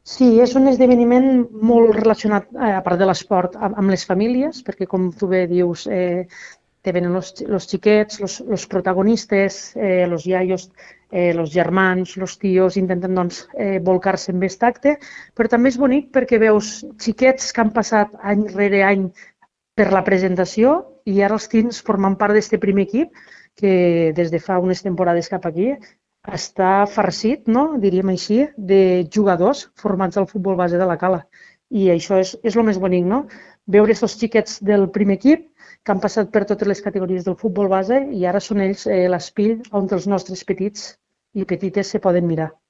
Sí, és un esdeveniment molt relacionat, a part de l'esport, amb les famílies, perquè com tu bé dius, te venen los xiquets, los protagonistes, los iaios, los germans, los tios, intenten doncs, volcar-se en aquest acte, però també és bonic perquè veus xiquets que han passat any rere any per la presentació i ara els tens formant part d'aquest primer equip que des de fa unes temporades cap aquí està farcit, no? Diríem així, de jugadors formats al futbol base de la Cala. I això és el més bonic, no? Veure aquests xiquets del primer equip que han passat per totes les categories del futbol base i ara són ells l'espill on els nostres petits i petites se poden mirar.